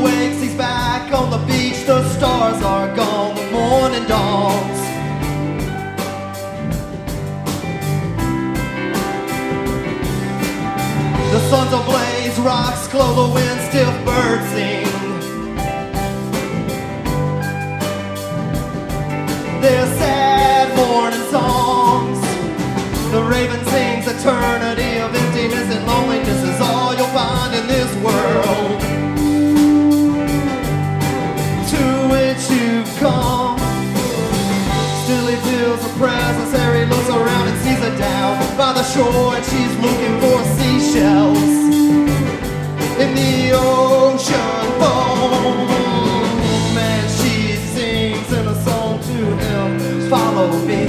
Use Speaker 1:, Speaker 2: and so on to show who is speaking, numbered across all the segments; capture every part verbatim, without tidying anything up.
Speaker 1: wakes, he's back on the beach. The stars are gone, the morning dawns. The sun's ablaze, rocks glow, the wind stiff, birds sing. Their sad morning songs. The raven sings, eternity of emptiness and loneliness is all you'll find in this world. To which you've come. Still he feels a presence there, he looks around and sees her down by the shore, and she's looking for seashells in the ocean foam. And she sings in a song to him, follow me.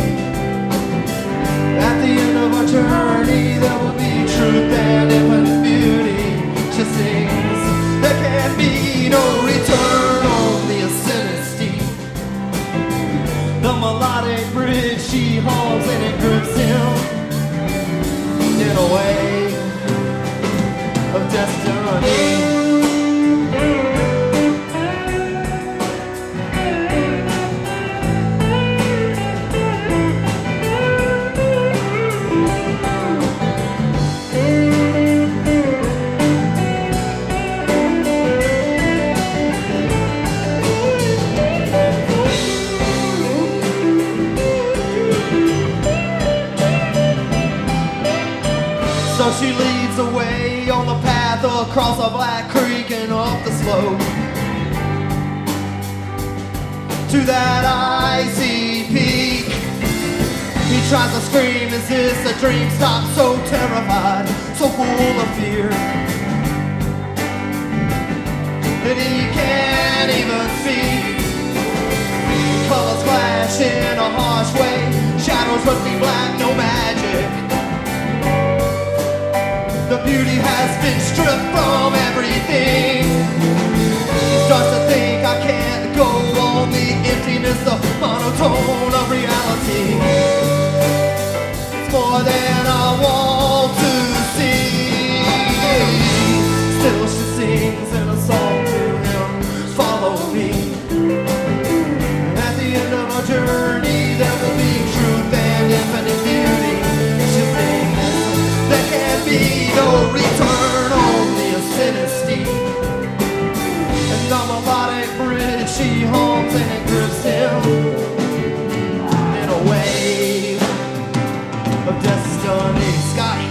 Speaker 1: At the end of our journey there will be truth and infinite beauty. She sings, there can be no return, only ascendant steep. The melodic bridge she holds and it grips him in a way of destiny. So she leads the way on the path across a black creek and up the slope to that icy peak. He tries to scream, is this a dream? Stop, so terrified, so full of fear that he can't even see. Colors flash in a harsh way, shadows must be black, no magic. The beauty has been stripped from everything. He starts to think, I can't go on. The emptiness, the monotone of reality. It's more than I want to see. Still she sings in a song to him, follow me. At the end of our journey there will be truth and infinite beauty. She sings, there can't be no return, only ascendant steep. And on the melodic bridge she hums and it grips him in a wave of destiny. Scotty.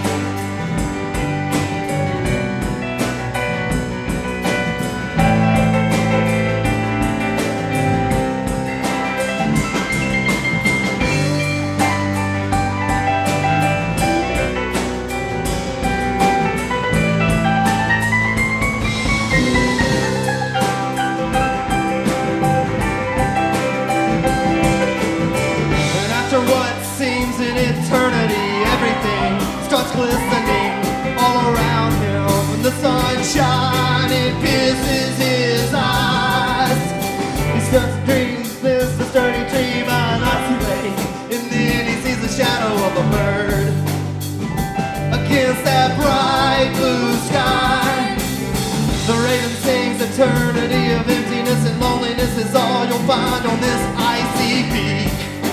Speaker 1: Starts glistening all around him, and the sunshine, it pierces his eyes. He starts to dream this, the sturdy tree by an icy lake, and then he sees the shadow of a bird against that bright blue sky. The raven sings, eternity of emptiness and loneliness is all you'll find on this icy peak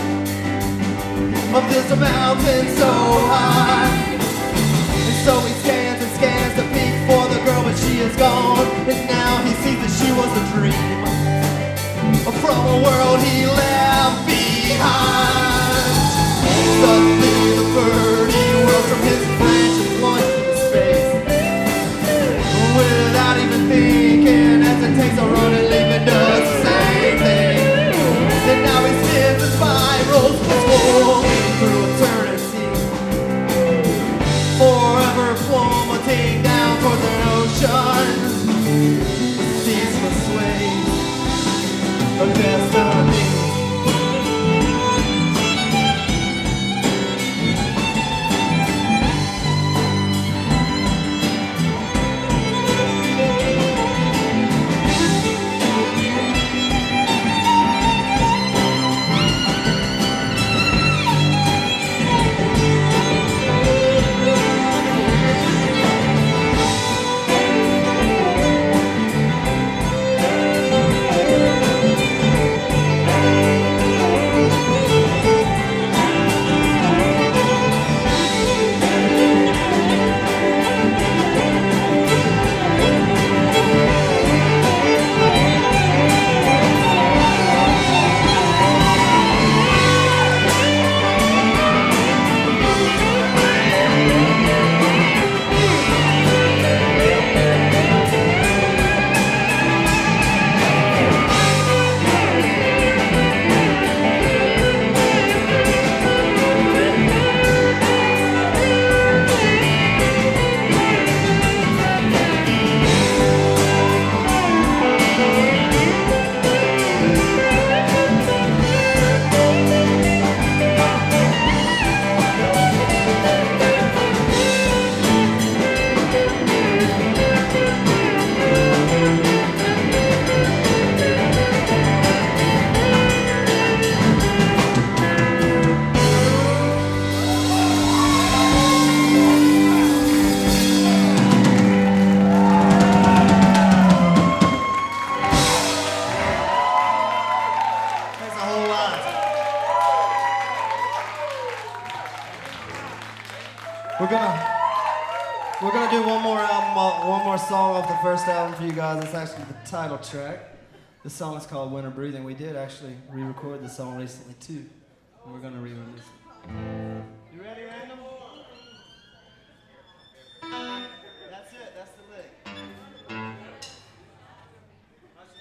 Speaker 1: of this mountain so high. And so he stands and scans the peak for the girl, but she is gone. And now he sees that she was a dream from a world he left behind. Suddenly the birdie whirls from his branch and plunges into space without even thinking, as it takes a run and leaving does the same thing. And now he spins and spirals falling through eternity, forever plummeting down towards an ocean, ceaseless waves of destiny. gonna do one more album, uh, one more song off the first album for you guys. It's actually the title track. The song is called Winter Breathing. We did actually re-record the song recently too. And we're gonna re-release it. You ready, Randall?